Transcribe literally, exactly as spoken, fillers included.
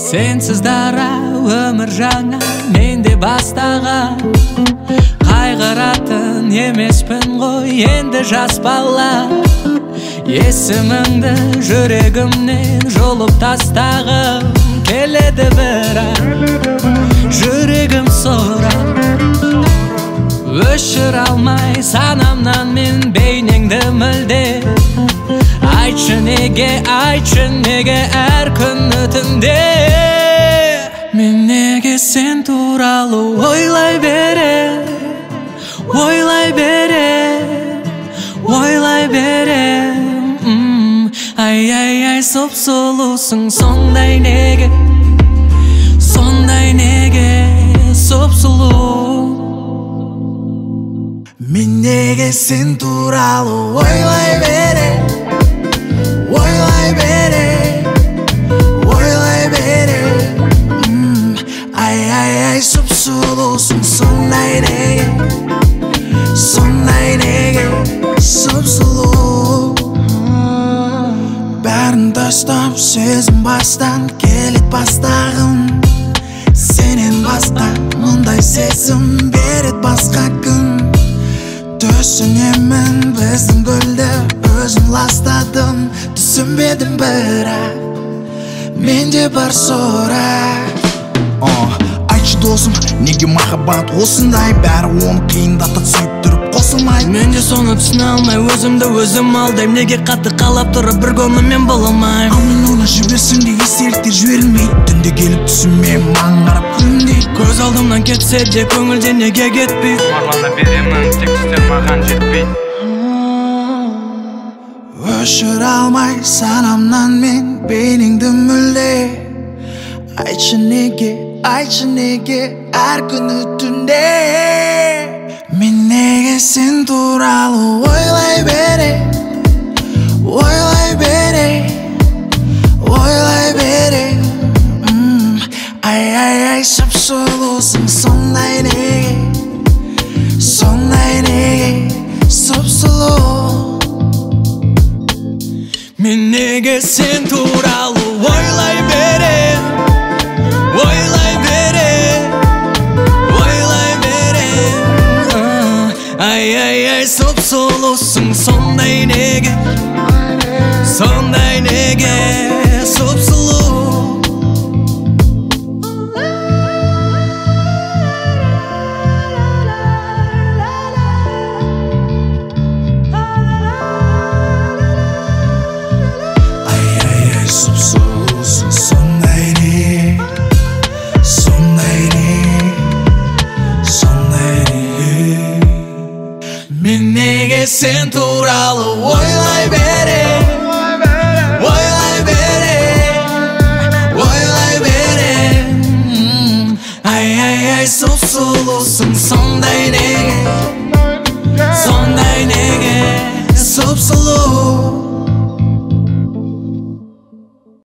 Sensiz dara өмір жаңа менде бастаған, қайғыратын емеспін ғой енді жас бала. Есіміңді жүрегімнен жұлып тастағым келеді бірақ жүрегім сорап, өшір алмай санамнан мен бейнеңді мүлде. Айтшы неге, айтшы неге әр күні түнде мен неге сен туралы ойлай берем, ойлай берем, ойлай берем. Ай, ай, ай, сұп-сұлусың сондай неге, сондай неге сұп-сұлу. Мен неге сен туралы ойлай берем, ойлай берем, ойлай берем. Ай, ай, ай, сұп-сұлусың сондай неге, сондай неге сұп-сұлу. Бәрін тастап сезім бастан келет бастағым, сенен басқа мұндай сезім берет басқа күн. Түсінемін біздің гүлді өзім ластадым, түсінбедім бірақ менде бар сұрақ. Айтшы досым, неге махаббат осындай, бәрі оны қиындатып сүйіп тұрып қосылмай. Мен де соны түсіне алмай өзімді өзім алдайм, неге қатты қалап тұрып бір көңілмен бола алмайм. Ал мен оны жіберсем де естеліктер жіберілмейді, түнде келіп түсіме маған қарап күлімдейді. Көз алдымнан кетсе де көңілден неге кетпейді, арманда беремін тек түстер маған жетпейді. Өшір алмай санамнан мен бейнеңді мүлде. Айтшы неге, айтшы неге әр күні түнде мен неге сен туралы ойлай берем, ойлай берем, ойлай берем. Ай, ай, ай, сұп-сұлусың сондай неге, сондай неге сұп-сұлу. мен неге сен туралы ойлай берем, ойлай берем, ойлай берем. Ай, ай, ай, сұп-сұлусың сондай неге, сондай неге сұп-сұлу. Сұп-сұлусың сондай неге, сондай неге, сондай неге. Мен неге сен туралы ойлай берем, ойлай берем, ойлай берем. Ай, ай, ай, сұп-сұлусың сондай неге, сондай неге сұп-сұлу.